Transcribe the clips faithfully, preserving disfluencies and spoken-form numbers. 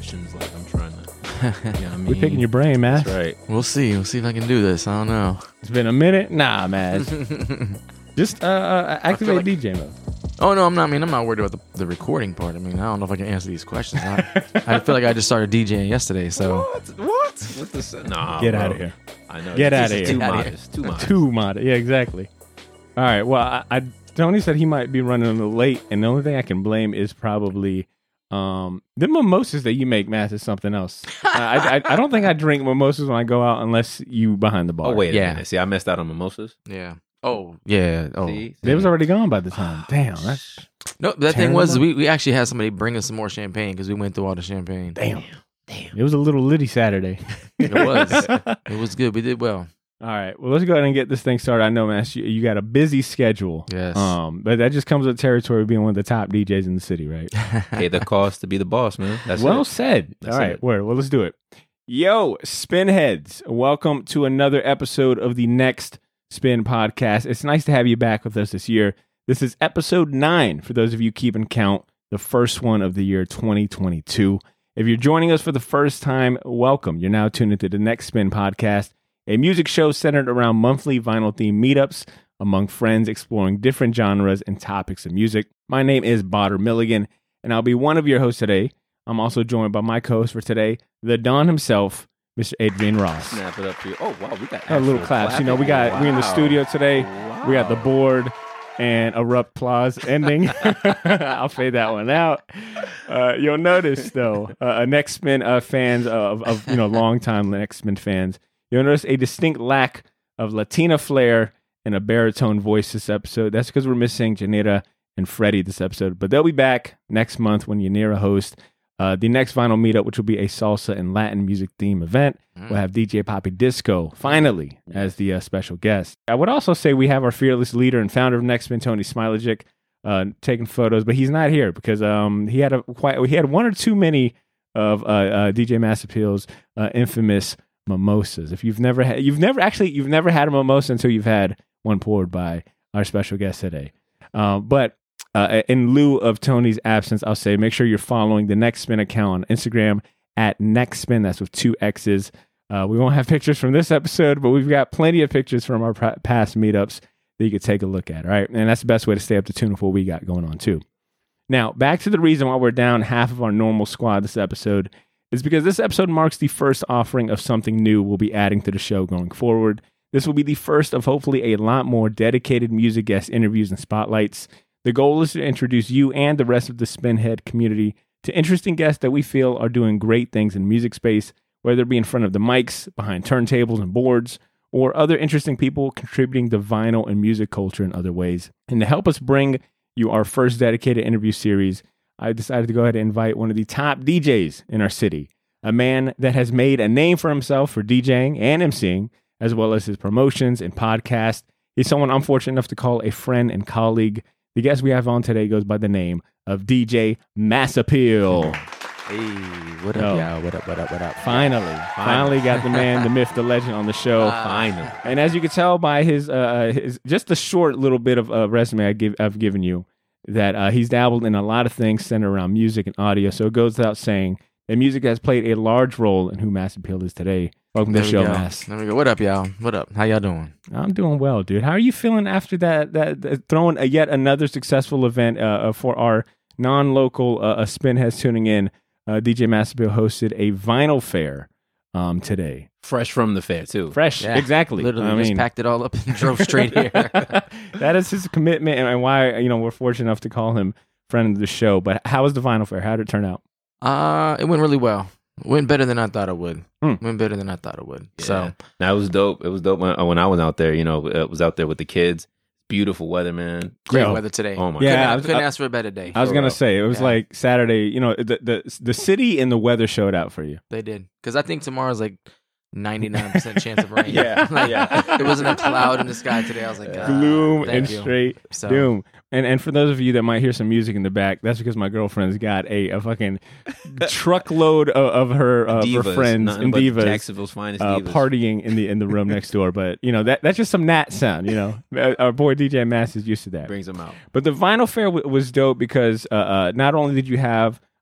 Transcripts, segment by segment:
questions. Like I'm trying to. You know what I mean? We're picking your brain, man. That's right. We'll see. We'll see if I can do this. I don't know. It's been a minute. Nah, man. Just uh, uh, activate like- D J mode. Oh no, I'm not. I mean, I'm not worried about the, the recording part. I mean, I don't know if I can answer these questions. I, I feel like I just started DJing yesterday, so What? What? What this? Nah. Get bro. out of here. I know. Get this outta is here. Too Get outta modest. Too modest. Too modest. Yeah, exactly. All right. Well, I, I Tony said he might be running a little late, and the only thing I can blame is probably um, the mimosas that you make. Mass is something else. I, I I don't think I drink mimosas when I go out unless you behind the bar. Oh wait a Yeah. minute. See, I missed out on mimosas. yeah. Oh yeah. Oh See? They was already gone by the time. Damn. That's no. That Tearing thing was them we, we actually had somebody bring us some more champagne because we went through all the champagne. damn. Damn. It was a little litty Saturday. It was. It was good. We did well. All right. Well, let's go ahead and get this thing started. I know, man, you, you got a busy schedule. Yes. Um, but that just comes with territory of being one of the top D Js in the city, right? Pay the cost to be the boss, man. That's well it. said. That's All right. it. Word. Well, let's do it. Yo, Spinheads. Welcome to another episode of the Next Spin Podcast. It's nice to have you back with us this year. This is episode nine, for those of you keeping count, the first one of the year twenty twenty-two. If you're joining us for the first time, welcome. You're now tuned into the Next Spin Podcast, a music show centered around monthly vinyl-themed meetups among friends exploring different genres and topics of music. My name is Botter Milligan, and I'll be one of your hosts today. I'm also joined by my co-host for today, the Don himself, Mister Adrian Ross. Snap it up for you. Oh wow, we got A little actual claps. You know, we clapping. got we in the Wow. studio today. Wow. We got the board and abrupt applause ending. I'll fade that one out. Uh, you'll notice though, uh, Next Spin uh, fans of, of you know longtime Next Spin fans, you'll notice a distinct lack of Latina flair and a baritone voice this episode. That's because we're missing Janira and Freddie this episode, but they'll be back next month when Yanira hosts uh, the next vinyl meetup, which will be a salsa and Latin music theme event. We'll have D J Poppy Disco finally as the uh, special guest. I would also say we have our fearless leader and founder of Next Spin, Tony Smilagic, uh, taking photos, but he's not here because um, he had a quite he had one or too many of uh, uh, D J Mass Appeal's uh, infamous mimosas. If you've never had, you've never actually you've never had a mimosa until you've had one poured by our special guest today. Uh, but Uh, in lieu of Tony's absence, I'll say make sure you're following the Next Spin account on Instagram at Next Spin. That's with two X's. Uh, we won't have pictures from this episode, but we've got plenty of pictures from our pr- past meetups that you could take a look at. All right, and that's the best way to stay up to tune with what we got going on too. Now, back to the reason why we're down half of our normal squad this episode is because this episode marks the first offering of something new we'll be adding to the show going forward. This will be the first of hopefully a lot more dedicated music guest interviews and spotlights. The goal is to introduce you and the rest of the Spinhead community to interesting guests that we feel are doing great things in music space, whether it be in front of the mics, behind turntables and boards, or other interesting people contributing to vinyl and music culture in other ways. And to help us bring you our first dedicated interview series, I decided to go ahead and invite one of the top D Js in our city, a man that has made a name for himself for DJing and MCing, as well as his promotions and podcast. He's someone I'm fortunate enough to call a friend and colleague. The guest we have on today goes by the name of D J Mass Appeal. Hey, what Yo. up, y'all? What up? What up? What up? Finally, finally got the man, the myth, the legend on the show. Finally. And as you can tell by his, uh, his just a short little bit of uh, resume I give, I've given you, that uh, he's dabbled in a lot of things centered around music and audio. So it goes without saying that music has played a large role in who Mass Appeal is today. Welcome to There the we show, go. Mass. There we go. What up, y'all? What up? How y'all doing? I'm doing well, dude. How are you feeling after that? That, that throwing a yet another successful event uh, uh, for our non-local uh, uh, Spinheads tuning in. Uh, D J Mass Appeal hosted a vinyl fair um, today. Fresh from the fair too. Fresh, Yeah, exactly. Literally I just mean, packed it all up and drove straight here. that is his commitment, and why you know we're fortunate enough to call him friend of the show. But how was the vinyl fair? How did it turn out? Uh, it went really well. Went better than I thought it would. Hmm. Went better than I thought it would. Yeah. So That was dope. It was dope when, when I was out there. You know, I was out there with the kids. Beautiful weather, man. great Yo. weather today. Oh my Yeah, couldn't, I was- couldn't I- ask for a better day. I was For gonna real. say it was Yeah. like Saturday. You know, the the the city and the weather showed out for you. They did because I think tomorrow's like ninety-nine percent chance of rain. Yeah, Like, yeah. There wasn't a cloud in the sky today. I was like, ah, Gloom thank and you. straight So, doom. And and for those of you that might hear some music in the back, that's because my girlfriend's got a, a fucking truckload of, of her uh, of her Divas, friends nothing and but divas Jacksonville's finest uh, divas. partying in the in the room next door. But you know that that's just some Nat sound. You know, Uh, our boy D J Mass is used to that. brings them out. But the vinyl fair w- was dope because uh, uh, not only did you have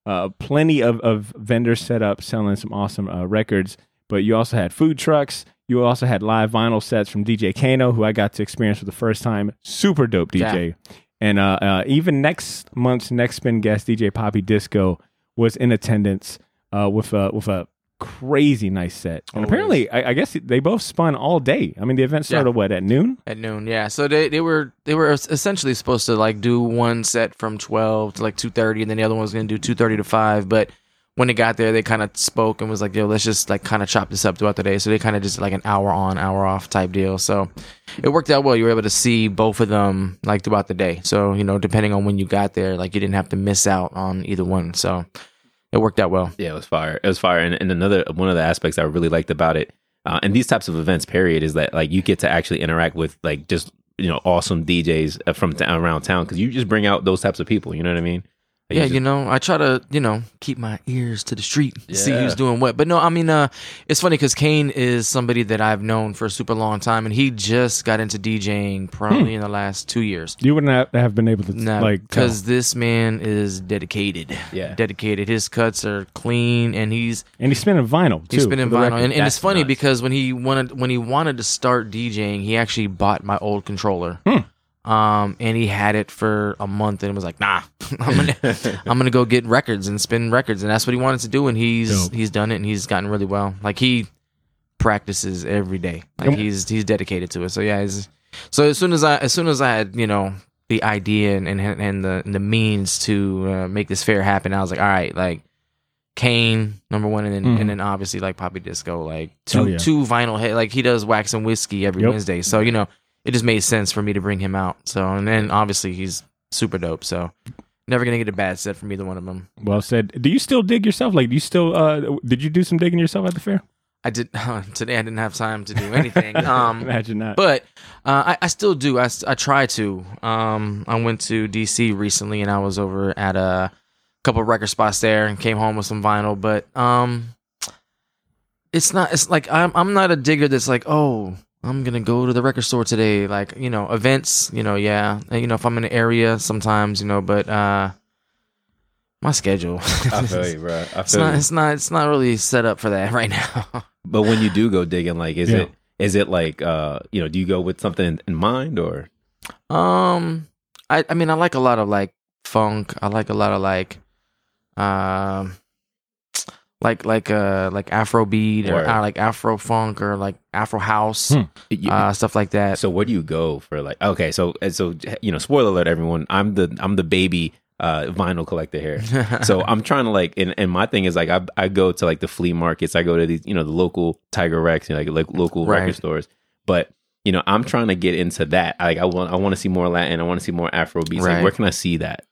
uh, plenty of, of vendors set up selling some awesome uh, records. But you also had food trucks. You also had live vinyl sets from D J Kano, who I got to experience for the first time. Super dope D J. Yeah. And uh, uh, even next month's Next Spin guest, D J Poppy Disco, was in attendance uh, with a with a crazy nice set. And Always. apparently, I, I guess they both spun all day. I mean, the event started Yeah. what, at noon? At noon, yeah. So they, they were they were essentially supposed to like do one set from twelve to like two thirty, and then the other one was going to do two thirty to five. But when they got there, they kind of spoke and was like, "Yo, let's just like kind of chop this up throughout the day." So they kind of just like an hour on, hour off type deal. So it worked out well. You were able to see both of them like throughout the day. So you know, depending on when you got there, like you didn't have to miss out on either one. So it worked out well. Yeah, it was fire. It was fire. And, and another one of the aspects I really liked about it, uh, and these types of events, period, is that like you get to actually interact with like just you know awesome D Js from t- around town because you just bring out those types of people. You know what I mean? Like, Yeah, you just- you know, I try to, you know, keep my ears to the street, see Yeah. who's doing what. But no, I mean, uh, it's funny because Kane is somebody that I've known for a super long time, and he just got into DJing probably in the last two years. You wouldn't have, have been able to No, like tell. because this man is dedicated. Yeah. dedicated. His cuts are clean, and he's And he's spinning vinyl too. he's spinning for the vinyl. record. And, and it's That's funny nuts. because when he wanted when he wanted to start DJing, he actually bought my old controller. Hmm. Um, and he had it for a month and was like, nah, I'm gonna, I'm gonna go get records and spin records. And that's what he wanted to do. And he's, Dope. he's done it and he's gotten really well. Like he practices every day. Like And- he's, he's dedicated to it. So yeah, he's, so as soon as I, as soon as I had, you know, the idea and, and, and the, and the means to uh, make this fair happen, I was like, all right, like Kane, number one. And then, Mhm. and then obviously like Poppy Disco, like two, Oh, yeah. two vinyl hit, like he does Wax and Whiskey every Yep. Wednesday. So, you know, it just made sense for me to bring him out. So, and then obviously he's super dope. So, never gonna get a bad set from either one of them. Well said. Do you still dig yourself? Like, do you still? Uh, did you do some digging yourself at the fair? I did today. I didn't have time to do anything. Um, Imagine that. but uh, I, I still do. I, s- I try to. Um, I went to D C recently, and I was over at a couple of record spots there, and came home with some vinyl. But um, it's not. It's like I'm. I'm not a digger. That's like, oh, I'm gonna go to the record store today. Like, you know, events. You know, yeah. And, you know, if I'm in an area, sometimes, you know, but uh, my schedule. I feel you, bro. I It's feel not. you. It's not. It's not really set up for that right now. But when you do go digging, like, is Yeah. it is it like uh you know, do you go with something in, in mind or? Um, I I mean I like a lot of like funk. I like a lot of like, um, like like uh like Afrobeat or Word. uh, like Afro funk or like Afro house, Hmm. You- uh, stuff like that. So where do you go for like? Okay, so so you know, spoiler alert, everyone. I'm the I'm the baby uh, vinyl collector here. So I'm trying to like, and, and my thing is like, I I go to like the flea markets. I go to these, you know, the local Tiger Rex, you know, like like local Right. record stores. But you know, I'm trying to get into that. Like I want I want to see more Latin. I want to see more Afro beats. Like, Right. where can I see that?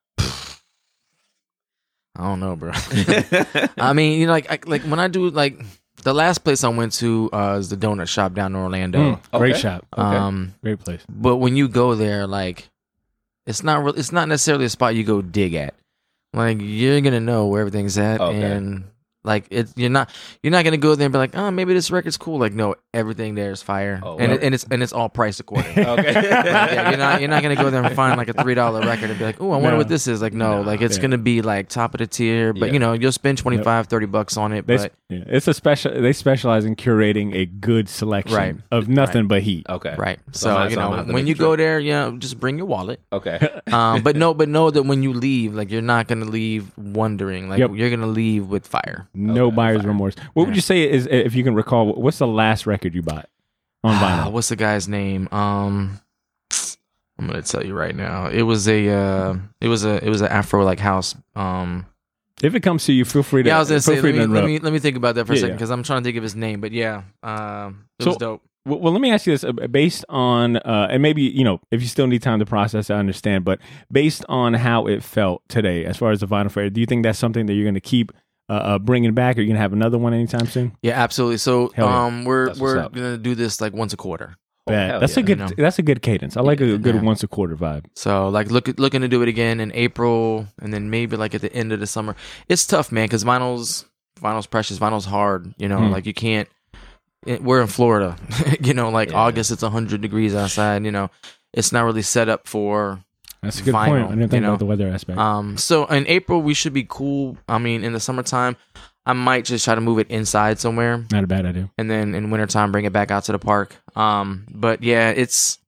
I don't know, bro. I mean, you know, like I, like when I do like the last place I went to uh, is the donut shop down in Orlando. Mm, great Okay. shop. Okay. Um, Great place. but when you go there, like it's not real. It's not necessarily a spot you go dig at. Like you're gonna know where everything's at, Okay. and like it, you're not you're not gonna go there and be like, oh, maybe this record's cool. Like no, everything there is fire, Oh, and well. it, and it's and it's all priced according. Okay. Like, yeah, you're not you're not gonna go there and find like a three dollar record and be like, oh, I wonder No. what this is. Like no, Nah, like it's yeah. gonna be like top of the tier, but Yeah. you know you'll spend twenty-five, thirty bucks on it. They, But yeah, it's a special. They specialize in curating a good selection Right. of nothing but heat. Okay. right, So so, I'm not- you so I'm know gonna have to when make you a trip. go there, yeah, just bring your wallet. Okay. Um, but no, but know that when you leave, like you're not gonna leave wondering. Like Yep. you're gonna leave with fire. No Okay, buyer's fire. remorse. What would Yeah. you say is, if you can recall, what's the last record you bought on Ah, vinyl? what's the guy's name? Um, I'm gonna tell you right now. It was a, uh, it was a, it was an Afro like house. Um, If it comes to you, feel free to. yeah, I was gonna feel say. free Let to me, let interrupt. me let me think about that for a Yeah, second yeah. because I'm trying to think of his name. But yeah, um, it So- was dope. Well, well, let me ask you this: uh, based on, uh, and maybe you know, if you still need time to process, I understand. But based on how it felt today, as far as the vinyl fair, do you think that's something that you're going to keep uh, uh, bringing back, or you're going to have another one anytime soon? Yeah, absolutely. So Hell yeah. um, we're That's what's we're up. gonna do this like once a quarter. Oh, Bad. hell that's yeah. a good. You know. That's a good cadence. I like a good Yeah. once a quarter vibe. So like look looking to do it again in April and then maybe like at the end of the summer. It's tough, man, because vinyl's vinyl's precious, vinyl's hard. You know, Hmm. like you can't. It, we're in Florida, you know, like Yeah. August, it's one hundred degrees outside. You know, it's not really set up for That's a good vinyl, point. I didn't think you know? about the weather aspect. Um, so in April we should be cool. I mean, in the summertime, I might just try to move it inside somewhere, Not a bad idea. and then in wintertime bring it back out to the park. Um, but yeah, it's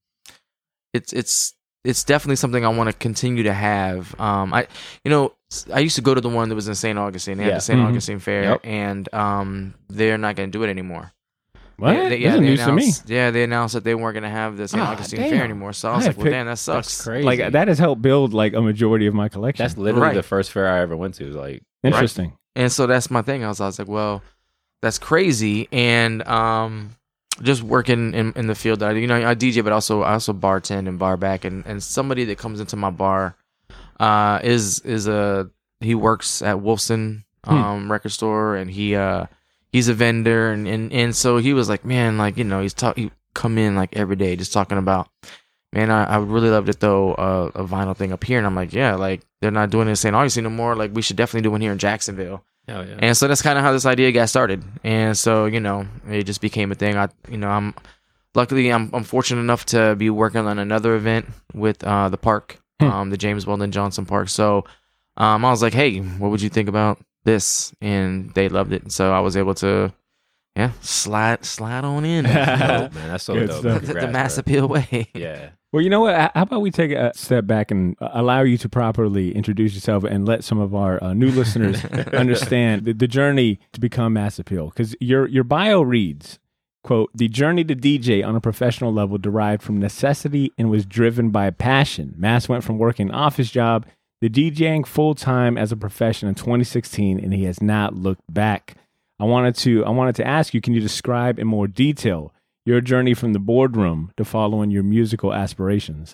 it's it's it's definitely something I want to continue to have. Um, I you know I used to go to the one that was in Saint Augustine. They Yeah. had the Saint Mhm. Augustine Fair, Yep. and um, they're not going to do it anymore. What? They, they, this yeah, is they news to me. announced, yeah, they announced that they weren't going to have the Saint Ah, Augustine damn. Fair anymore. So I was I like, well, picked- damn, that sucks. That's crazy. Like that has helped build like a majority of my collection. That's literally Right. the first fair I ever went to. Like, interesting. And so that's my thing. I was, I was like, well, that's crazy. And um, just working in, in the field, I, you know, I D J, but also I also bartend and bar back. And, and somebody that comes into my bar uh, is is a he works at Wolfson um, record store, and he uh, he's a vendor, and, and and so he was like, man, like you know, he's talk he come in like every day just talking about, man, I, I would really love to throw a, a vinyl thing up here. And I'm like, yeah, like they're not doing it in Saint Augustine no more. Like we should definitely do one here in Jacksonville. hell yeah. And so that's kind of how this idea got started. And so, you know, it just became a thing. I, you know, I'm luckily I'm, I'm fortunate enough to be working on another event with uh, the park, Hmm. um, the James Weldon Johnson Park. So um, I was like, hey, what would you think about this? And they loved it. So I was able to, yeah, slide slide on in. You know, Dope, man. That's so Good dope. stuff. the, the Congrats, Mass bro. Appeal way. Yeah. Well, you know what? How about we take a step back and uh, allow you to properly introduce yourself and let some of our uh, new listeners understand the, the journey to become Mass Appeal. Because your your bio reads, quote, the journey to D J on a professional level derived from necessity and was driven by passion. Mass went from working an office job to DJing full-time as a profession in twenty sixteen, and he has not looked back. I wanted to I wanted to ask you, can you describe in more detail your journey from the boardroom to following your musical aspirations?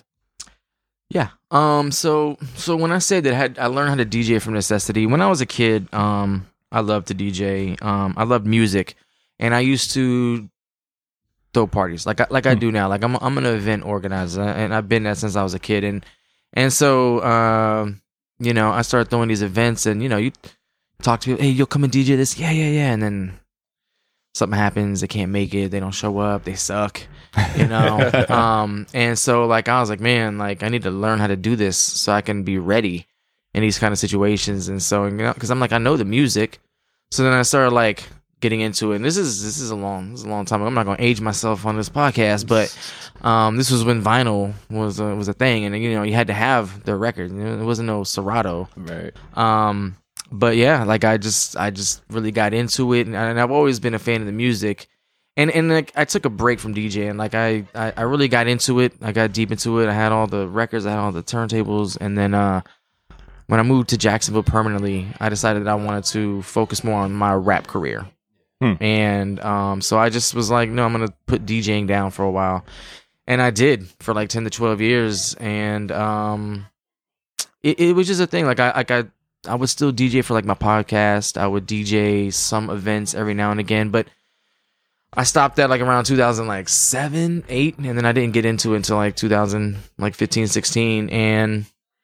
Yeah. Um. So so when I said that I, had, I learned how to D J from necessity, when I was a kid, um, I loved to D J. Um, I loved music, and I used to throw parties like I, like I do now. Like I'm I'm an event organizer, and I've been that since I was a kid. And and so um, you know, I started throwing these events, and you know, you talk to people, hey, you'll come and D J this, yeah, yeah, yeah, and then something happens, they can't make it, they don't show up, they suck, you know. um, and so like I was like, man, like I need to learn how to do this so I can be ready in these kind of situations. And so, you know, because I'm like, I know the music, so then I started like getting into it. And this is this is a long this is a long time ago. I'm not going to age myself on this podcast, but um, this was when vinyl was a, was a thing, and you know, you had to have the record. You know, there wasn't no Serato. Right. Um, but yeah, like I just, I just really got into it, and, and I've always been a fan of the music, and and like I took a break from DJing. Like I, I, I really got into it. I got deep into it. I had all the records, I had all the turntables, and then uh, when I moved to Jacksonville permanently, I decided that I wanted to focus more on my rap career, Hmm. and um, so I just was like, no, I'm gonna put DJing down for a while, and I did for like ten to twelve years, and um, it, it was just a thing. Like I, like I. I would still D J for like my podcast. I would D J some events every now and again, but I stopped at like around two thousand like seven, eight, and then I didn't get into it until like two thousand like fifteen, sixteen, and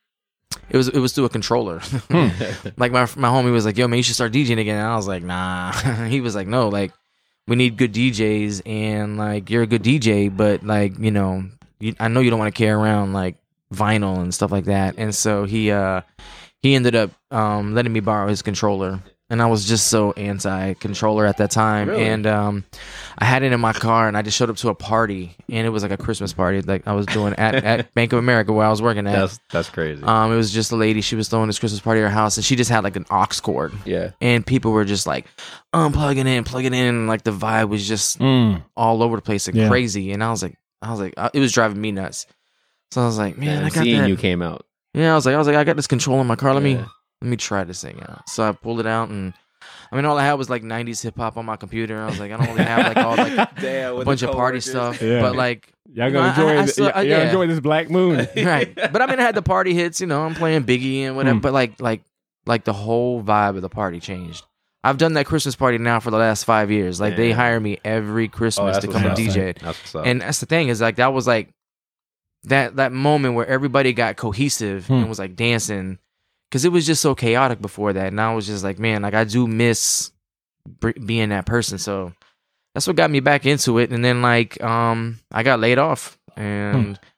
it was it was through a controller. Like my my homie was like, "Yo, man, you should start DJing again." And I was like, "Nah." He was like, "No, like we need good D Js, and like you're a good D J, but like you know, you, I know you don't want to carry around like vinyl and stuff like that." And so he uh. He ended up um, letting me borrow his controller, and I was just so anti-controller at that time. Really? And um, I had it in my car, and I just showed up to a party, and it was like a Christmas party, like I was doing at, at Bank of America where I was working at. That's that's crazy. Um, it was just a lady. She was throwing this Christmas party at her house, and she just had like an aux cord, yeah. and people were just like unplugging in, plugging in, and like the vibe was just Mm. all over the place and Yeah. crazy. And I was like, I was like, it was driving me nuts. So I was like, man, Man, I got seeing that. you came out. Yeah, I was like, I was like, I got this controller in my car. Let me Yeah. let me try this thing out. So I pulled it out, and I mean, all I had was like nineties hip hop on my computer. I was like, I don't really have like all like Damn, a with bunch the of party coworkers. stuff, Yeah. but like, Y'all No, gonna I- enjoy I- I it. still- y'all I- y'all yeah. enjoy this Black Moon. right. But I mean, I had the party hits. You know, I'm playing Biggie and whatever. Mm. But like, like, like the whole vibe of the party changed. I've done that Christmas party now for the last five years. Like they Damn. hire me every Oh, Christmas that's to what's come and up. D J. That's what's up. And that's the thing is like that was like that that moment where everybody got cohesive Hmm. and was like dancing, because it was just so chaotic before that. And I was just like, man, like I do miss br- being that person. So that's what got me back into it. And then like um I got laid off, and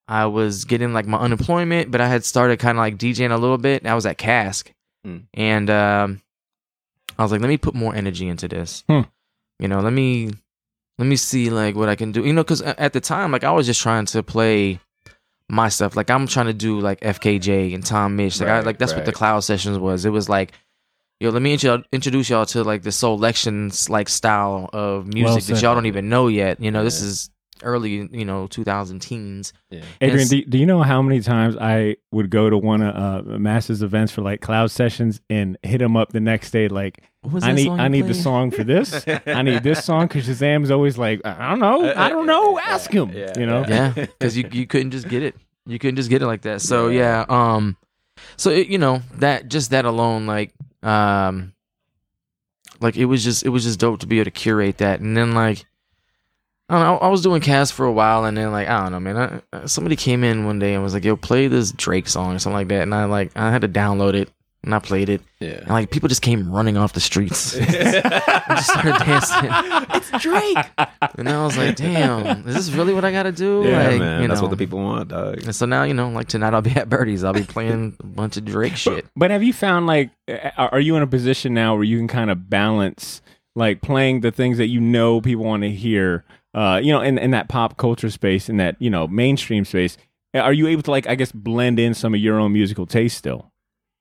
I was getting like my unemployment, but I had started kind of like DJing a little bit. I was at Cask, Mm. and um, I was like, let me put more energy into this. Hmm. You know, let me let me see like what I can do. You know, because at the time, like I was just trying to play my stuff. Like I'm trying to do like F K J and Tom Mitch. Like I Right, like that's what the right. Cloud Sessions was. It was like, yo, let me intro- introduce y'all to like the Soulections like style of music Well that said. y'all don't even know yet. You know, this Yeah. is early, you know, two thousand teens. Yeah. Adrian, Yes. do, do you know how many times I would go to one of uh, Masters events for like Cloud Sessions and hit him up the next day like, What was I that need song I you need the played? song for this. I need this song because Shazam's always like, I don't know, I don't know. Ask him. Yeah, you know. Yeah, because you you couldn't just get it. You couldn't just get it like that. So yeah, um, so it, you know that just that alone, like, um, like it was just it was just dope to be able to curate that, and then like. I don't know. I was doing cast for a while, and then like I don't know, man. I, somebody came in one day and was like, "Yo, play this Drake song or something like that," and I like I had to download it, and I played it, Yeah. and like people just came running off the streets, and just started dancing. It's Drake, and I was like, "Damn, is this really what I got to do?" Yeah, like, man. you That's know. what the people want, dog. And so now you know, like tonight I'll be at Birdie's. I'll be playing a bunch of Drake shit. But have you found like, are are you in a position now where you can kind of balance like playing the things that you know people want to hear, uh, you know, in, in that pop culture space, in that, you know, mainstream space? Are you able to like, I guess, blend in some of your own musical taste still?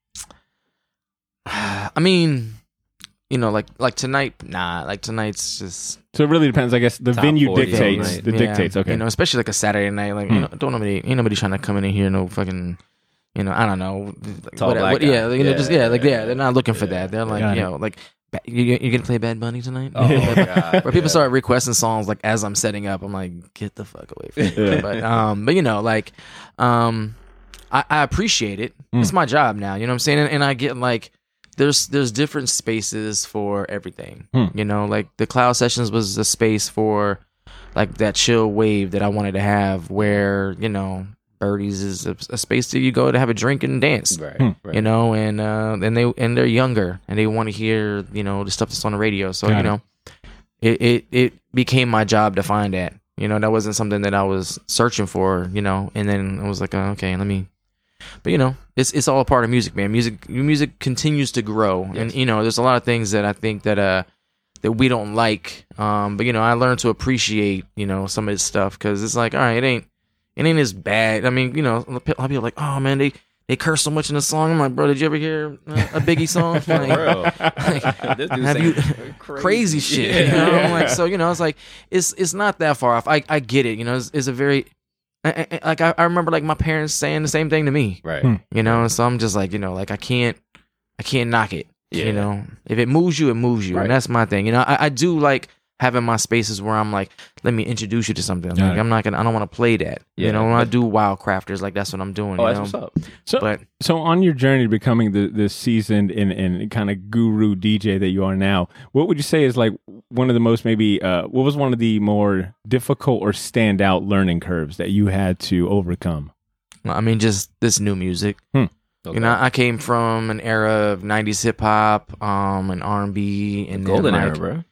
I mean, you know, like like tonight, nah, like tonight's just So it really depends, I guess. The Top venue forty dictates. night. The yeah, dictates. Okay. You know, especially like a Saturday night. Like, Hmm. you know, don't nobody, ain't nobody trying to come in and hear no fucking, you know, I don't know, like, Tall what- black what- guy. yeah, you know, just Yeah, yeah, like yeah, yeah, they're not looking for yeah. that. They're like, Got you it. know, like ba- you you gonna play Bad Bunny tonight? Oh, my God. Where people Yeah. start requesting songs like as I'm setting up, I'm like, get the fuck away from me. Yeah. But um, but you know, like, um, I, I appreciate it. Mm. It's my job now. You know what I'm saying? And, and I get like, there's there's different spaces for everything. Mm. You know, like the Cloud Sessions was a space for like that chill wave that I wanted to have, where you know, Birdie's is a, a space that you go to have a drink and dance. Right. Hmm. right. You know, and uh, and they and they're younger and they want to hear you know the stuff that's on the radio. So Got you it. know, it, it it became my job to find that. You know, that wasn't something that I was searching for. You know, and then I was like, oh, okay, let me. But you know, it's it's all a part of music, man. Music music continues to grow, and Yes. you know, there's a lot of things that I think that uh that we don't like. Um, but you know, I learned to appreciate you know some of this stuff because it's like, all right, it ain't it ain't as bad. I mean, you know, a lot of people are like, oh man, they they curse so much in the song. I'm like, bro, did you ever hear uh, a Biggie song? For Like, real. like, This dude have saying you crazy, crazy shit? Yeah. You know? I'm like, so you know, it's like it's it's not that far off. I I get it. You know, it's, it's a very I, I, like I, I remember like my parents saying the same thing to me. Right. Hmm. You know, and so I'm just like, you know, like I can't, I can't knock it. Yeah. You know, if it moves you, it moves you, Right. and that's my thing. You know, I, I do like having my spaces where I'm like, let me introduce you to something. Got Like it. I'm not gonna, I don't want to play that. Yeah. You know, when I do Wild Crafters, like that's what I'm doing. Oh, you that's know? what's up. So, But so on your journey to becoming the, the seasoned and, and kind of guru D J that you are now, what would you say is like one of the most maybe, uh, what was one of the more difficult or standout learning curves that you had to overcome? I mean, just this new music. Okay. You know, I came from an era of nineties hip hop, um, and R and B, and golden then, era, like, bro.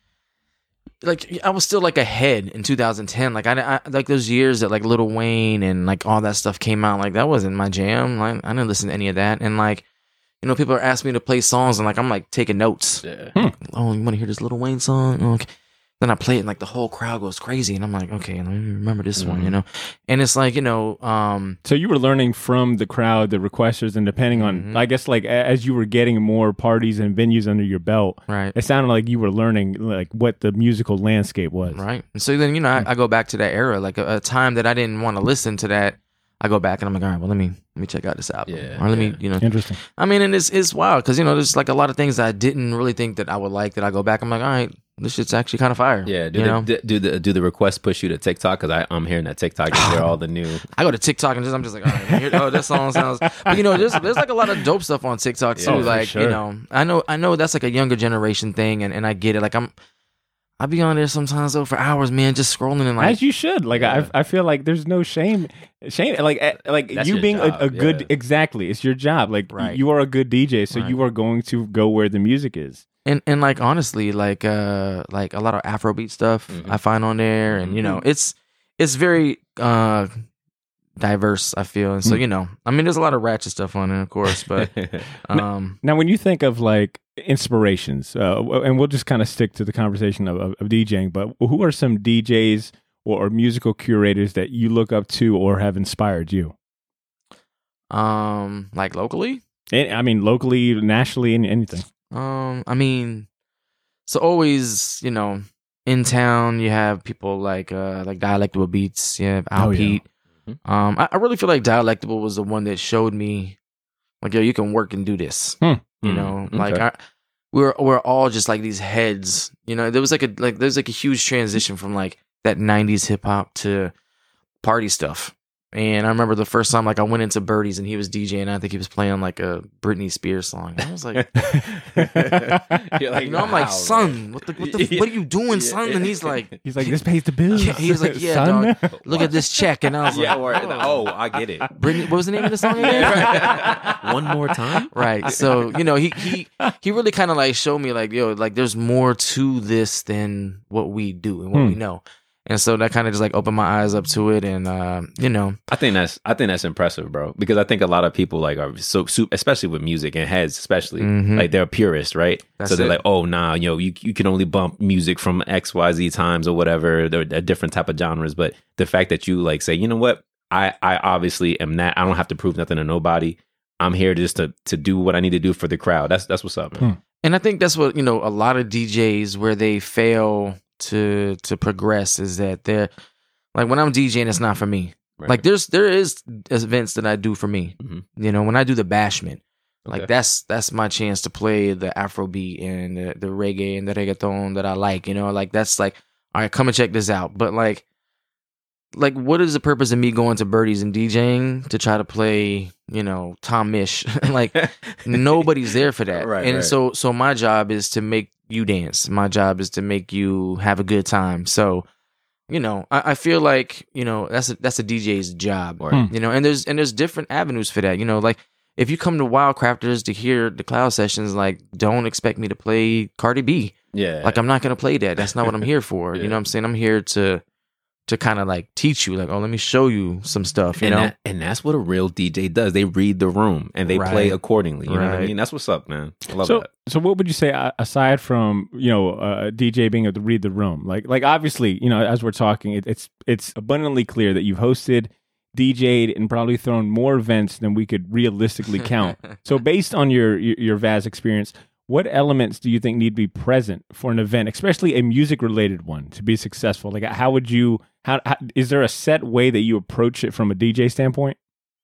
like I was still like ahead in two thousand ten. Like I, I like those years that like Lil Wayne and like all that stuff came out. Like that wasn't my jam. Like I didn't listen to any of that. And like, you know, people are asking me to play songs, and like I'm like taking notes. Yeah. Oh, you want to hear this Lil Wayne song? Okay. Then I play it, and like the whole crowd goes crazy, and I'm like, okay, let me remember this one, you know. And it's like, you know, um, So you were learning from the crowd, the requesters, and depending on, Mhm. I guess, like a- as you were getting more parties and venues under your belt, right. it sounded like you were learning like what the musical landscape was. Right. And so then, you know, I, I go back to that era, like a, a time that I didn't want to listen to that. I go back and I'm like, all right, well, let me let me check out this album. Yeah, or let yeah. me, you know, Interesting. I mean, and it's it's wild because you know, there's like a lot of things that I didn't really think that I would like. That I go back, I'm like, all right, this shit's actually kind of fire. Yeah, do you the, know, do, do the do the requests push you to TikTok? Because I'm hearing that TikTok is where all the new. I go to TikTok and just I'm just like, all right, here, oh, that song sounds. But you know, there's there's like a lot of dope stuff on TikTok too. Yeah, for like sure. you know, I know I know that's like a younger generation thing, and, and I get it. Like I'm, I be on there sometimes though for hours, man, just scrolling and like. As you should. Like Yeah. I, I feel like there's no shame, shame. Like, eh, like That's you your being job, a, a good, yeah. exactly. It's your job. Like y- Right. you are a good D J, so Right. you are going to go where the music is. And and like honestly, like uh like a lot of Afrobeat stuff Mhm. I find on there, and you know, it's it's very uh diverse, I feel. And so, you know, I mean, there's a lot of ratchet stuff on it, of course, but um, now, when you think of like inspirations, uh, and we'll just kind of stick to the conversation of, of, of DJing, but who are some D Js or, or musical curators that you look up to or have inspired you? um, like locally, And, I mean, locally, nationally, and anything. um, I mean, so always, you know, in town, you have people like uh like Dialectable Beats, you have Al Oh, yeah. Pete. Um, I, I really feel like Dialectable was the one that showed me, like, yo, you can work and do this. Hmm. You Mm, know, okay. like I, we're we're all just like these heads. You know, there was like a like there's like a huge transition from like that nineties hip hop to party stuff. And I remember the first time, like I went into Birdie's and he was DJing. I think he was playing like a Britney Spears song. And I was like, You're like, you know, I'm like, wow, son, man. what the what the what are you doing, son? And he's like, He's like, this pays the bills. Yeah, he was like, yeah, son. dog. Look at this check. And I was Yeah, like, or, oh, I get it. Britney, what was the name of the song again? One more time. Right. So, you know, he he he really kind of like showed me like, yo, like there's more to this than what we do and what Hmm. we know. And so that kind of just like opened my eyes up to it. And, uh, you know, I think that's I think that's impressive, bro. Because I think a lot of people like are so, so especially with music and heads, especially Mhm. like they're purists, right? That's so they're it. like, oh, nah, you know, you you can only bump music from X, Y, Z times or whatever. They're, they're different type of genres, but the fact that you like say, you know what, I I obviously am not. I don't have to prove nothing to nobody. I'm here just to to do what I need to do for the crowd. That's that's what's up, man. and I think that's what, you know, a lot of D Js where they fail to to progress is that they're like, when I'm DJing, it's not for me. Right. Like there's there is events that I do for me. Mhm. You know, when I do the bashment, like Okay. that's that's my chance to play the Afrobeat and the, the reggae and the reggaeton that I like. You know, like that's like, all right, come and check this out. But like, like what is the purpose of me going to Birdie's and DJing to try to play, you know, Tom Mish? Like nobody's there for that. Right, and right. so so my job is to make you dance. My job is to make you have a good time. So, you know, I, I feel like, you know, that's a, that's a D J's job, or Hmm. you know, and there's and there's different avenues for that. You know, like if you come to Wildcrafters to hear the cloud sessions, like don't expect me to play Cardi B. Yeah, Like I'm not gonna play that. That's not what I'm here for. Yeah. You know what I'm saying? I'm here to to kind of like teach you, like, oh, let me show you some stuff. You and know, that, and that's what a real D J does. They read the room and they play Right. accordingly. You know what I Right. mean? That's what's up, man. I love So, that. so what would you say uh, aside from, you know, uh, D J being able to read the room? Like, like obviously, you know, as we're talking, it, it's it's abundantly clear that you've hosted, D J'd, and probably thrown more events than we could realistically count. So, based on your, your your vast experience, what elements do you think need to be present for an event, especially a music related one, to be successful? Like, how would you? How, how is there a set way that you approach it from a D J standpoint?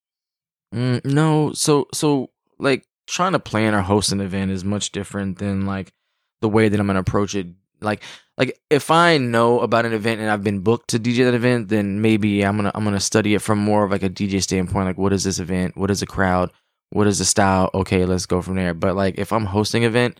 Mm, no, so so like trying to plan or host an event is much different than like the way that I'm gonna approach it. Like like if I know about an event and I've been booked to D J that event, then maybe I'm gonna I'm gonna study it from more of like a D J standpoint. Like, what is this event? What is the crowd? What is the style? Okay, let's go from there. But like if I'm hosting an event,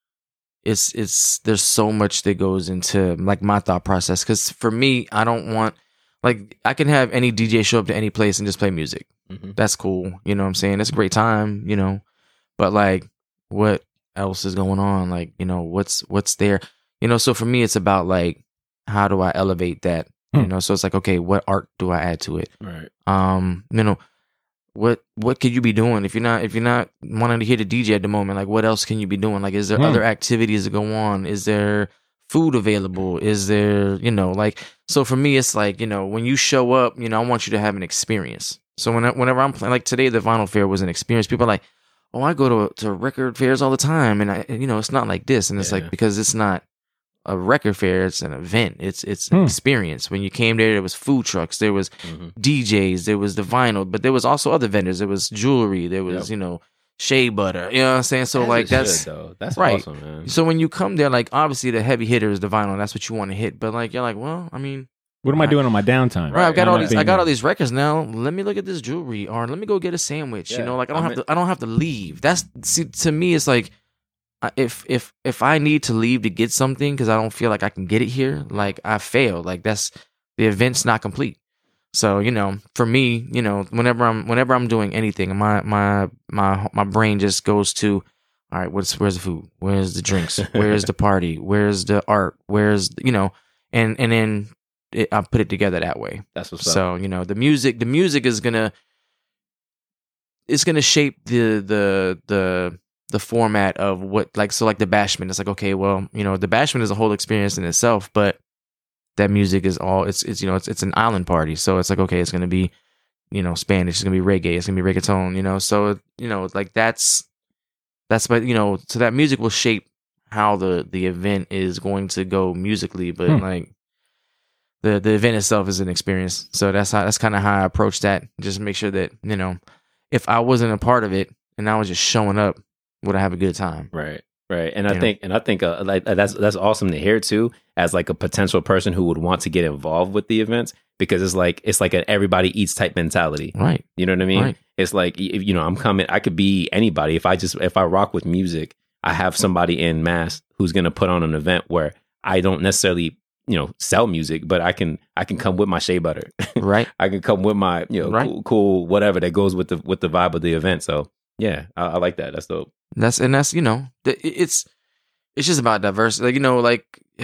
it's it's there's so much that goes into like my thought process. Because for me, I don't want, like, I can have any D J show up to any place and just play music. Mhm. That's cool. You know what I'm saying? It's a great time, you know. But like, what else is going on? Like, you know, what's what's there? You know, so for me, it's about like, how do I elevate that? You Hmm. know, so it's like, okay, what art do I add to it? Right. Um, you know, what what could you be doing if you're not if you're not wanting to hear the D J at the moment? Like, what else can you be doing? Like, is there Hmm. other activities that go on? Is there food available? Is there, you know, like, so for me, it's like, you know, when you show up, you know, I want you to have an experience. So when I, whenever I'm playing, like today, the vinyl fair was an experience. People are like, oh, I go to to record fairs all the time, and I, you know, it's not like this, and it's Yeah. like, because it's not a record fair, it's an event. It's it's an Hmm. experience. When you came there, there was food trucks, there was Mhm. D Js, there was the vinyl, but there was also other vendors. There was jewelry, there was, Yep. you know, shea butter. You know what I'm saying? So As like it that's should, though. That's right. awesome, man. so when you come there, like obviously the heavy hitter is the vinyl. That's what you want to hit. But like you're like, well, I mean, What am I doing on my downtime? right, I've got I'm all not these. I being got there. all these records now. Let me look at this jewelry, or let me go get a sandwich. You Yeah, know, like I don't I'm have in- to. I don't have to leave. That's see, to me, it's like I- if if if I need to leave to get something because I don't feel like I can get it here, like I failed. Like that's the event's not complete. So you know, for me, you know, whenever I'm whenever I'm doing anything, my my my my brain just goes to, all right, what's where's the food? Where's the drinks? Where's the party? Where's the art? Where's, you know, and and then it, I put it together that way. That's what's up. So you know, the music, the music is gonna, it's gonna shape the the the the format of what, like, so like the Bashment. It's like, okay, well, you know, the Bashment is a whole experience in itself, but that music is all it's it's you know it's it's an island party. So it's like, okay, it's gonna be, you know, Spanish, it's gonna be reggae, it's gonna be reggaeton, you know. So you know, like that's that's but you know, so that music will shape how the the event is going to go musically, but Hmm. like the the event itself is an experience. So that's how that's kind of how I approach that. Just make sure that, you know, if I wasn't a part of it and I was just showing up, would I have a good time? Right, right, and I You think, and I think, uh, like that's that's awesome to hear too, as like a potential person who would want to get involved with the events, because it's like it's like an everybody eats type mentality. Right. You know what I mean? Right. It's like, if, you know, I'm coming. I could be anybody. If I just if I rock with music, I have somebody in mass who's going to put on an event where I don't necessarily, you know, sell music, but I can I can come with my shea butter. Right. I can come with my, you know, Right. cool, cool whatever that goes with the with the vibe of the event. So yeah, I, I like that. That's dope. That's and that's you know the- it- it's it's just about diversity. Like, you know, like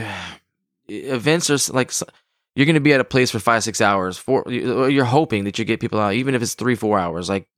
events are s- like s- you're gonna be at a place for five six hours. For you're hoping that you get people out, even if it's three four hours. Like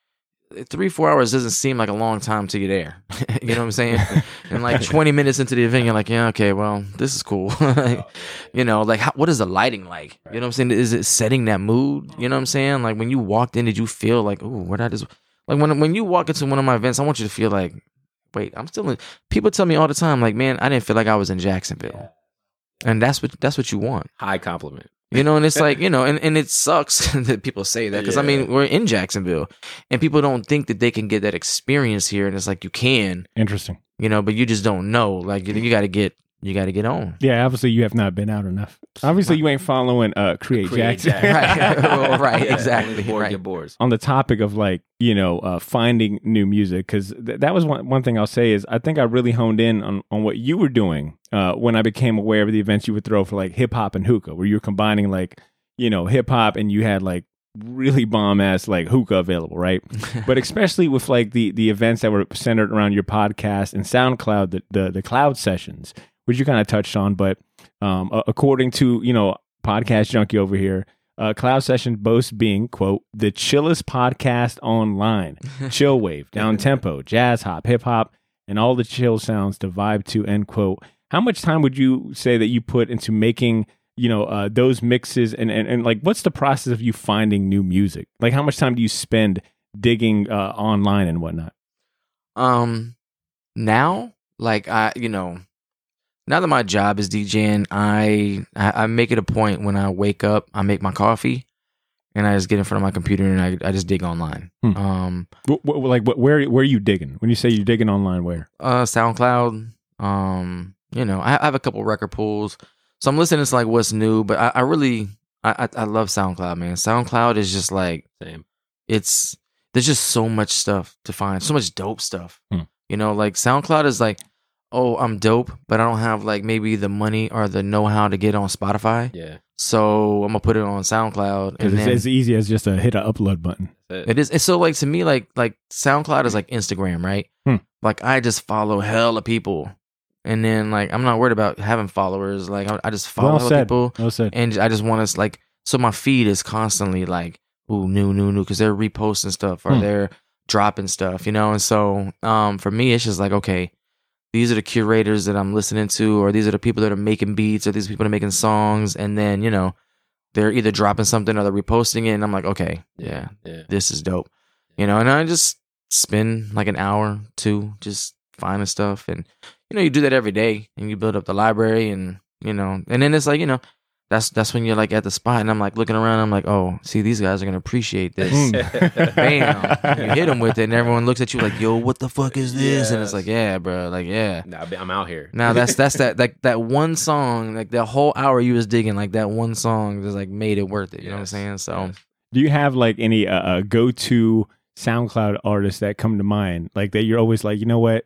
three four hours doesn't seem like a long time to get there. You know what I'm saying? And like twenty minutes into the event, you're like, yeah, okay, well, this is cool. Like, you know, like how, what is the lighting like? You know what I'm saying? Is it setting that mood? You know what I'm saying? Like when you walked in, did you feel like, oh, what I just like when when you walk into one of my events, I want you to feel like, wait, I'm still in. People tell me all the time, like, man, I didn't feel like I was in Jacksonville, and that's what that's what you want. High compliment. You know, and it's like, you know, and, and it sucks that people say that because I mean, we're in Jacksonville and people don't think that they can get that experience here. And it's like, you can, Interesting. you know, but you just don't know. Like, you, you got to get, you got to get on. Yeah, obviously you have not been out enough. Obviously you ain't following uh, Create, Create Jackson. Jackson. Right. Well, right. Yeah, Exactly. only the board Right. get boards. On the topic of like, you know, uh, finding new music, because th- that was one, one thing I'll say is I think I really honed in on, on what you were doing uh, when I became aware of the events you would throw for like hip hop and hookah, where you were combining like, you know, hip hop and you had like really bomb ass like hookah available, right? But especially with like the the events that were centered around your podcast and SoundCloud, the the, the cloud sessions, which you kind of touched on. But um, uh, according to, you know, Podcast Junkie over here, uh, Cloud Session boasts being, quote, the chillest podcast online. Chill wave, down tempo, jazz hop, hip hop, and all the chill sounds to vibe to, end quote. How much time would you say that you put into making, you know, uh, those mixes, and, and, and like, what's the process of you finding new music? Like, how much time do you spend digging uh, online and whatnot? Um, now, like I, you know, now that my job is DJing, I, I I make it a point when I wake up, I make my coffee, and I just get in front of my computer and I I just dig online. Hmm. Um, Wh- wh- like, wh- where where are you digging? When you say you're digging online, where? uh, SoundCloud. Um, you know, I, I have a couple record pools, so I'm listening to like what's new. But I, I really, I, I I love SoundCloud, man. SoundCloud is just like Same. it's there's just so much stuff to find, so much dope stuff. Hmm. You know, like SoundCloud is like, oh, I'm dope, but I don't have like maybe the money or the know-how to get on Spotify. Yeah. So I'm gonna put it on SoundCloud, and Because it's then as easy as just a hit a upload button. That's it is. It's so like to me, like like SoundCloud is like Instagram, right? Hmm. Like I just follow hella people, and then like I'm not worried about having followers. Like I, I just follow Well hella said. people, Well said. and I just want to like so my feed is constantly like ooh new new new because they're reposting stuff or Hmm. they're dropping stuff, you know. And so um for me, it's just like okay. These are the curators that I'm listening to, or these are the people that are making beats, or these people that are making songs, and then you know they're either dropping something or they're reposting it, and I'm like, okay, yeah, Yeah. this is dope, you know. And I just spend like an hour, two, just finding stuff, and you know, you do that every day, and you build up the library, and you know, and then it's like you know, that's that's when you're like at the spot, and I'm like looking around, I'm like, oh, see, these guys are gonna appreciate this. Mm. Bam, you hit them with it, and everyone looks at you like, yo, what the fuck is this? And it's Yes. like, yeah, bro, like yeah. Nah, I'm out here. Now that's that's that like that one song, like that whole hour you was digging, like that one song just like made it worth it. You know what I'm Yes. saying? So Yes. Do you have like any uh, uh, go-to SoundCloud artists that come to mind? Like that you're always like, you know what?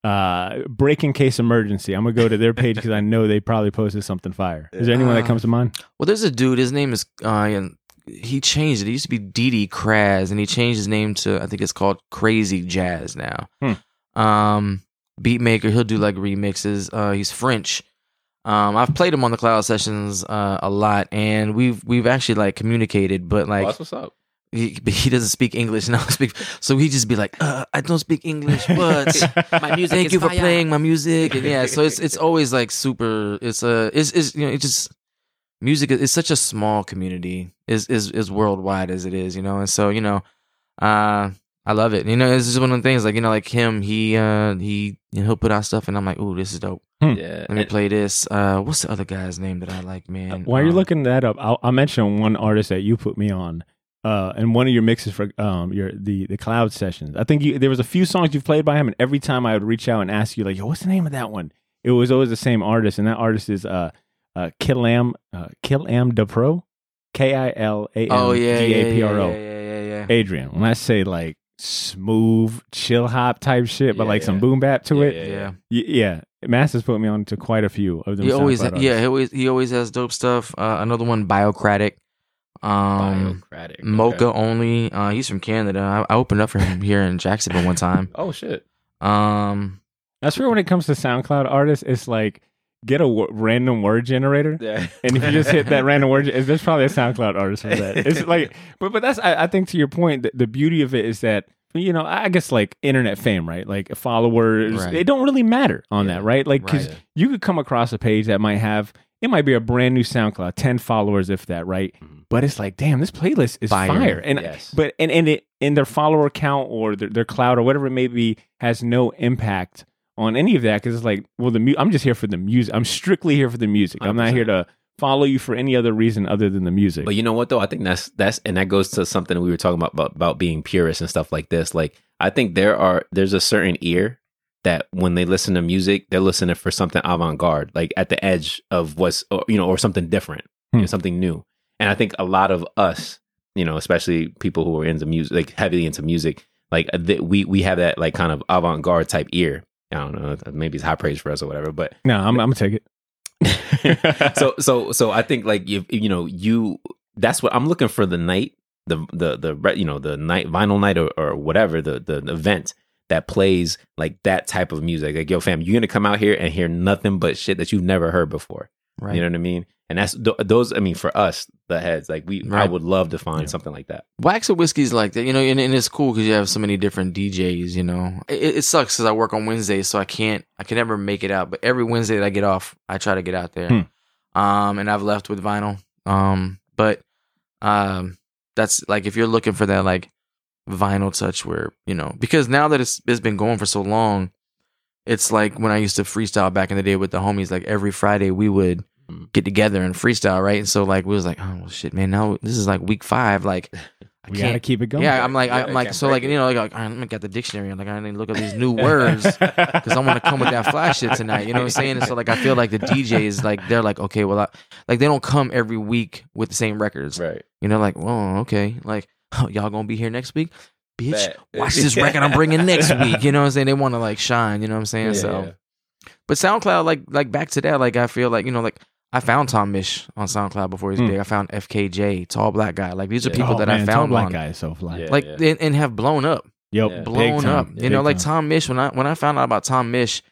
Uh, breaking case emergency. I'm gonna go to their page because I know they probably posted something fire. Is there anyone that Uh, comes to mind? well, there's a dude. His name is uh, and he changed it. He used to be Didi Kraz, and he changed his name to I think it's called Crazy Jazz now. Hmm. Um, beat maker. He'll do like remixes. Uh, he's French. Um, I've played him on the Cloud Sessions uh, a lot, and we've we've actually like communicated, but like Oh, that's what's up. he, but he doesn't speak English, and I don't speak, so he just be like, uh, I don't speak English, but My music thank is you for fire. playing my music, and yeah, so it's it's always like super. It's a it's, it's you know it just music is it's such a small community, is is is worldwide as it is, you know, and so you know, uh, I love it. You know, it's just one of the things like you know like him, he uh he you know, he'll put out stuff, and I'm like, ooh, this is dope. Yeah. Let me and- play this. Uh, what's the other guy's name that I like, man? While you're Um, looking that up, I'll, I'll mention one artist that you put me on. Uh, and one of your mixes for um your the the Cloud Sessions. I think you there was a few songs you've played by him, and every time I would reach out and ask you like, yo, what's the name of that one? It was always the same artist, and that artist is uh uh Killam uh Killam Dapro, K I L A M Oh yeah, D yeah, A P R yeah, O. yeah, yeah, yeah. Adrian, when I say like smooth chill hop type shit, but Yeah, like some yeah. boom bap to Yeah, it, yeah, yeah. Y- yeah. Masters put me on to quite a few of them. He always, SoundCloud yeah, artists. he always, he always has dope stuff. Uh, another one, Biocratic, um, Biocratic. Mocha Okay. only. Uh, he's from Canada. I, I opened up for him here in Jacksonville one time. Oh shit. Um, That's where when it comes to SoundCloud artists, it's like get a w- random word generator. Yeah. And if you just hit that random word, is there's probably a SoundCloud artist for that. It's like, but but that's I, I think to your point, the, the beauty of it is that you know I guess like internet fame, right? Like followers, Right. they don't really matter on Yeah. that, right? Like because Right. you could come across a page that might have it might be a brand new SoundCloud, ten followers if that, right? Mhm. But it's like, damn, this playlist is fire, Fire. and Yes. but and and it in their follower count or their, their cloud or whatever it may be has no impact on any of that because it's like, well, the mu- I'm just here for the music. I'm strictly here for the music. I'm not here to follow you for any other reason other than the music. But you know what though? I think that's that's and that goes to something we were talking about about, about being purists and stuff like this. Like I think there are there's a certain ear that when they listen to music, they're listening for something avant-garde, like at the edge of what's or, you know, or something different, you know, Hmm. something new. And I think a lot of us, you know, especially people who are into music, like heavily into music, like th- we we have that like kind of avant-garde type ear. I don't know, maybe it's high praise for us or whatever, but no, I'm, I'm gonna take it. so so so I think like you you know you that's what I'm looking for the night the the the re- you know the night vinyl night or, or whatever the the event that plays like that type of music. Like yo fam, you're gonna come out here and hear nothing but shit that you've never heard before. right. You know what I mean? And that's th- those. I mean, for us, the heads, like we, I Right. would love to find Yeah. something like that. Wax and Whiskey's like that, you know, and, and it's cool because you have so many different D Js, you know. It, it sucks because I work on Wednesdays, so I can't, I can never make it out. But every Wednesday that I get off, I try to get out there. Hmm. Um, and I've left with vinyl. Um, but um, that's like if you're looking for that like vinyl touch, where you know, because now that it's it's been going for so long, it's like when I used to freestyle back in the day with the homies. Like every Friday we would get together and freestyle, right? And so like we was like, oh well, shit, man, now this is like week five, like I we can't. gotta keep it going. Yeah, I'm like, Yeah, I'm like, can't so break like, it. you know, like, like, all right, let me get the dictionary. I'm like, I need to look up these new words because I want to come with that flash shit tonight. You know what I'm saying? And so like, I feel like the D Js, like, they're like, okay, well, I, like, they don't come every week with the same records. Right. You know, like, oh, okay, like, oh, y'all gonna be here next week, bitch. Bet. Watch this record I'm bringing next week. You know what I'm saying? They want to like shine. You know what I'm saying? Yeah, so, yeah. but SoundCloud, like, like back to that, like, I feel like you know, like. I found Tom Mish on SoundCloud before he was Hmm. big. I found F K J, Tall Black Guy. Like these are Yeah. people Oh, that man, I Tall found Black on, guy is so fly. Yeah. like, and, and have blown up. Yep, Yeah. big blown time, up. You big know, like time. Tom Mish. When I when I found out about Tom Mish,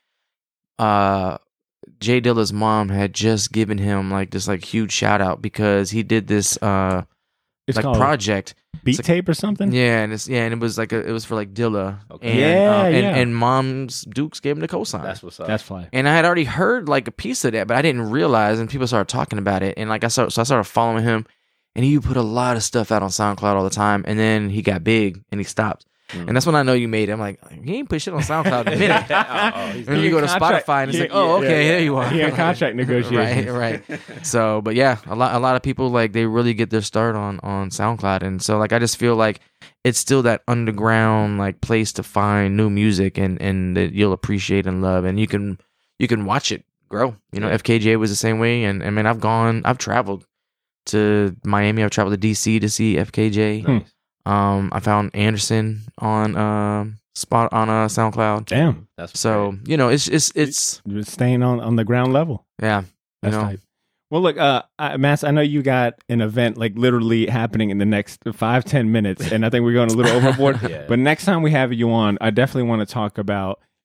uh, Jay Dilla's mom had just given him like this like huge shout out because he did this uh It's like called project. beat it's like- tape or something. Yeah, and it's yeah, and it was like a, it was for like Dilla. Okay. And, Yeah, uh, and, yeah. and Mom's Dukes gave him the cosign. That's what's up. That's fly. And I had already heard like a piece of that, but I didn't realize. And people started talking about it, and like I started, so I started following him, and he put a lot of stuff out on SoundCloud all the time. And then he got big, and he stopped. Mm. And that's when I know you made it. I'm like, he ain't put shit on SoundCloud in a minute. Oh, oh, he's And then you go to Spotify, and it's Yeah, like, oh, yeah, okay, yeah. here you are. He in contract negotiations. right, right. So, but yeah, a lot, a lot of people like they really get their start on on SoundCloud, and so like I just feel like it's still that underground like place to find new music and and that you'll appreciate and love, and you can you can watch it grow. You know, Yeah. F K J was the same way, and I mean, I've gone, I've traveled to Miami, I've traveled to D C to see F K J. Nice. Um, I found Anderson on um spot on uh, SoundCloud. Damn, That's So you know, it's it's it's you're staying on on the ground level. yeah. You That's know, tight. Well, look, uh, I, Mass, I know you got an event like literally happening in the next five ten minutes, and I think we're going a little overboard. Yeah. But next time we have you on, I definitely want to talk about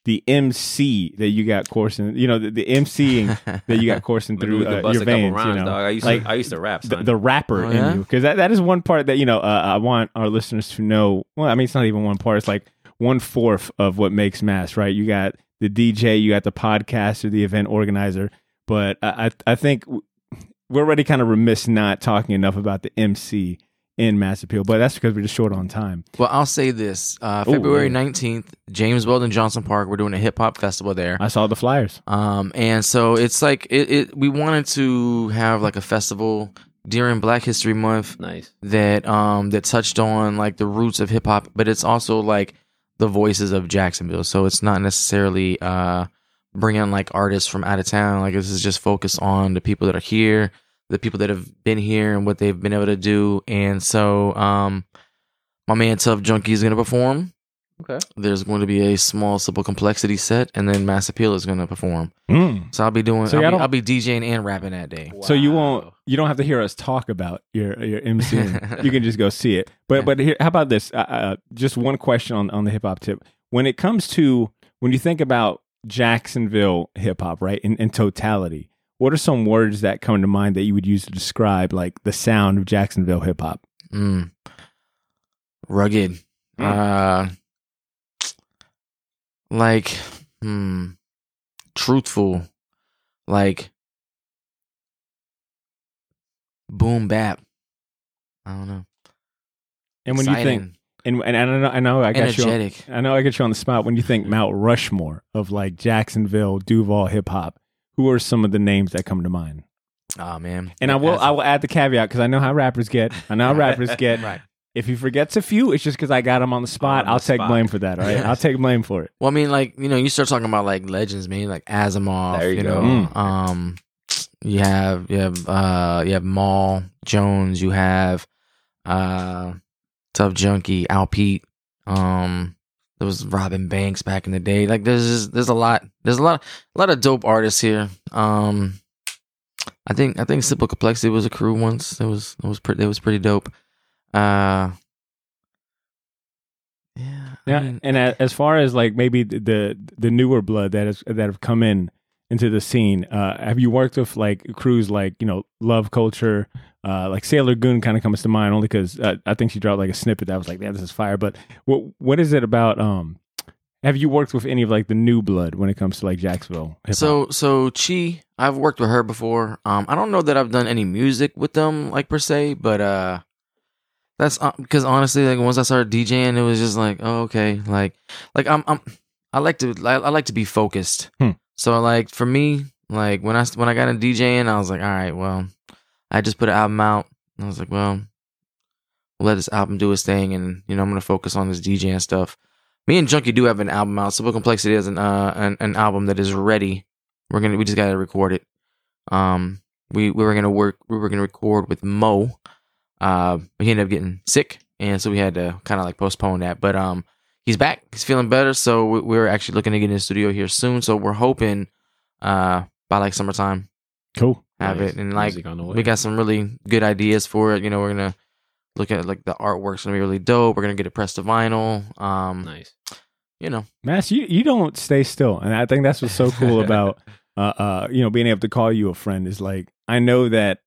the M C that you got coursing, you know, the, the MCing that you got coursing Maybe through we could uh, bust your a couple veins. rhymes, you know, dog. I used like to, I used to rap, the, son. the rapper Oh, in yeah? you, because that, that is one part that you know uh, I want our listeners to know. Well, I mean, it's not even one part; it's like one fourth of what makes Mass, right? You got the D J, you got the podcaster, the event organizer, but I I, I think we're already kind of remiss not talking enough about the M C in Mass Appeal, but that's because we're just short on time. Well, I'll say this: uh, Ooh, February yeah. nineteenth, James Weldon Johnson Park. We're doing a hip hop festival there. I saw the flyers. Um, and so it's like it, it. We wanted to have like a festival during Black History Month Nice. that um that touched on like the roots of hip hop, but it's also like the voices of Jacksonville. So it's not necessarily uh bringing like artists from out of town. Like this is just focused on the people that are here, the people that have been here and what they've been able to do. And so um my man Tough Junkie is going to perform. Okay. There's going to be a small Simple Complexity set, and then Mass Appeal is going to perform. Mm. So I'll be doing. So I'll, y'all be, don't- I'll be DJing and rapping that day. So you won't you don't have to hear us talk about your your MCing. You can just go see it. But Yeah. but here, how about this? Uh, uh, just one question on on the hip hop tip. When it comes to when you think about Jacksonville hip hop, right, in, in totality, what are some words that come to mind that you would use to describe like the sound of Jacksonville hip hop? Mm. Rugged. Uh, like, hmm, truthful. Like, boom bap. I don't know. And when you think Exciting. and and I know I know I got you. On, Energetic. I know I got you on the spot. When you think Mount Rushmore of like Jacksonville, Duval hip hop, who are some of the names that come to mind? Oh man. And I will That's- I will add the caveat because I know how rappers get. I know how rappers get. Right. If he forgets a few, it's just because I got him on the spot. On the I'll take spot. blame for that. All right, I'll take blame for it. Well, I mean, like, you know, you start talking about like legends, man, like Asimov. There you know, go. Mm. um, you have you have uh you have Maul Jones. You have uh Tough Junkie, Al Pete. Um, there was Robin Banks back in the day. Like, there's just, there's a lot. There's a lot a lot of dope artists here. Um, I think I think Simple Complexity was a crew once. It was it was pretty it was pretty dope. Uh, yeah. I Yeah, mean, and a- as far as like maybe the the, the newer blood that has that have come in into the scene, uh, have you worked with like crews like you know Love Culture, uh, like Sailor Goon kind of comes to mind only because uh, I think she dropped like a snippet that was like, yeah, this is fire. But what what is it about? Um, have you worked with any of like the new blood when it comes to like Jacksonville hip hop? So so Chi, I've worked with her before. Um, I don't know that I've done any music with them like per se, but uh, that's uh, because honestly, like once I started DJing, it was just like, oh, okay, like like I'm I'm I like to I, I like to be focused. Hmm. So like for me, like when I when I got into DJing, I was like, all right, well, I just put an album out. And I was like, well, we'll let this album do its thing, and you know I'm gonna focus on this DJing stuff. Me and Junkie do have an album out. Simple Complexity has an uh an, an album that is ready. We're gonna we just gotta record it. Um, we we were gonna work we were gonna record with Mo. Uh, but he ended up getting sick, and so we had to kind of like postpone that. But um, he's back. He's feeling better, so we, we're actually looking to get in the studio here soon. So we're hoping uh by like summertime cool. have Nice. it, and like Music on the way. we got some really good ideas for it. You know, we're gonna look at like the artwork's gonna be really dope. We're gonna get it pressed to vinyl. Um, Nice. you know, Mass, you, you don't stay still. And I think that's what's so cool about, uh, uh, you know, being able to call you a friend is like, I know that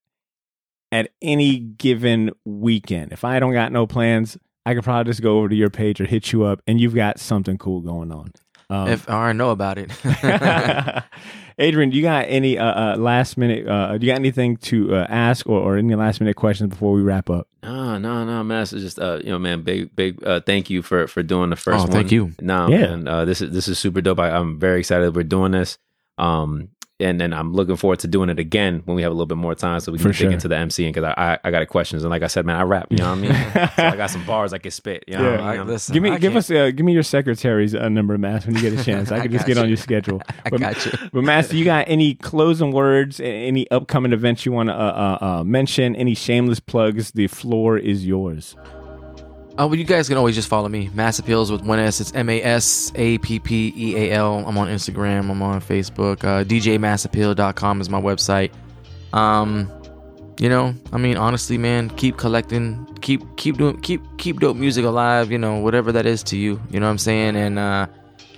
at any given weekend, if I don't got no plans, I could probably just go over to your page or hit you up and you've got something cool going on. Um, if I already know about it. Adrian, do you got any uh, uh, last minute, uh, do you got anything to uh, ask or, or any last minute questions before we wrap up? No, no, no, man. It's just uh, you know, man, big, big. Uh, thank you for for doing the first Oh, one. thank you. No, Yeah. man. Uh, this is this is super dope. I, I'm very excited that we're doing this. Um, and then I'm looking forward to doing it again when we have a little bit more time, so we can For dig sure. into the MCing because I, I I got questions and like I said, man, I rap. You know what I mean? So I got some bars I can spit. You know Yeah. what I Like, mean? listen, Give me, I give can't- us, uh, give me your secretary's uh, number, Mass, when you get a chance. I I can just got get on you. your schedule. I But- got you. But Master, you got any closing words? a- Any upcoming events you want to uh, uh, uh, mention? Any shameless plugs? The floor is yours. Oh, well, you guys can always just follow me. Mass Appeals with one S. It's M A S A P P E A L. I'm on Instagram. I'm on Facebook. Uh, D J mass appeal dot com is my website. Um, you know, I mean, honestly, man, keep collecting, keep keep doing, keep keep dope music alive. You know, whatever that is to you. You know what I'm saying? And uh,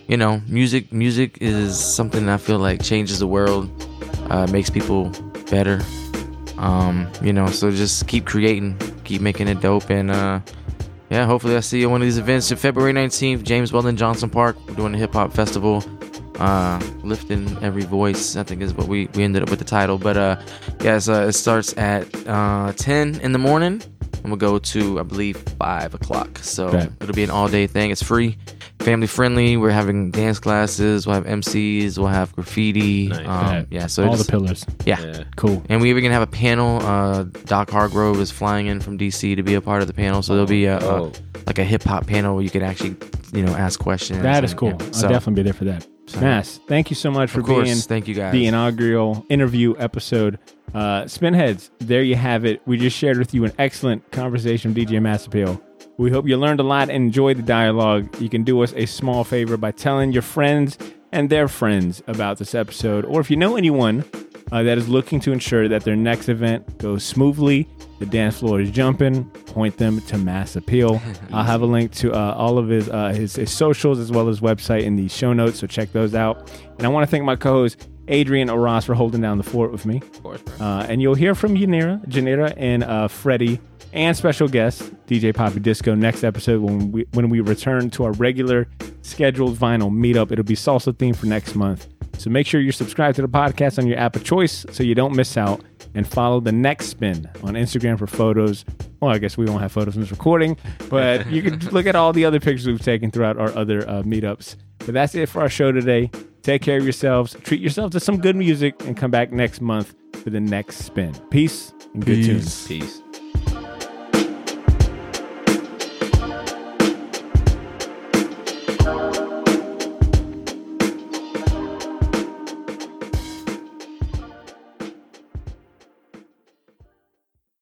you know, music music is something that I feel like changes the world, uh, makes people better. Um, you know, so just keep creating, keep making it dope, and uh, yeah, hopefully I see you at one of these events. February nineteenth, James Weldon Johnson Park. We're doing a hip hop festival, uh, lifting every voice, I think is what we, we ended up with the title. But uh, yeah, uh, it starts at uh, ten in the morning, and we'll go to, I believe, five o'clock. So okay. It'll be an all day thing. It's free, family friendly. We're having dance classes. We'll have M Cs. We'll have graffiti. Nice. Um, yeah, so all it's, the pillars. Yeah. Yeah. Cool. And we're even gonna have a panel. Uh, Doc Hargrove is flying in from D C to be a part of the panel, so there'll be a, a Oh. like a hip hop panel where you could actually, you know, ask questions. That is and, cool. yeah. I'll So, definitely be there for that. so- Mass, thank you so much for of course, being thank you guys. the inaugural interview episode. Uh, Spinheads, there you have it. We just shared with you an excellent conversation with D J Mass Appeal. We hope you learned a lot and enjoyed the dialogue. You can do us a small favor by telling your friends and their friends about this episode. Or if you know anyone uh, that is looking to ensure that their next event goes smoothly, the dance floor is jumping, point them to Mass Appeal. I'll have a link to uh, all of his, uh, his his socials as well as website in the show notes, so check those out. And I want to thank my co-host Adrian Oras for holding down the fort with me. Of course, bro. Uh, and you'll hear from Yanira, Janira, and uh, Freddie, and special guest D J Poppy Disco next episode when we when we return to our regular scheduled vinyl meetup. It'll be salsa themed for next month. So make sure you're subscribed to the podcast on your app of choice so you don't miss out. And follow The Next Spin on Instagram for photos. Well, I guess we won't have photos from this recording, but you can look at all the other pictures we've taken throughout our other uh, meetups. But that's it for our show today. Take care of yourselves. Treat yourselves to some good music and come back next month for The Next Spin. Peace and good Peace. tunes. Peace.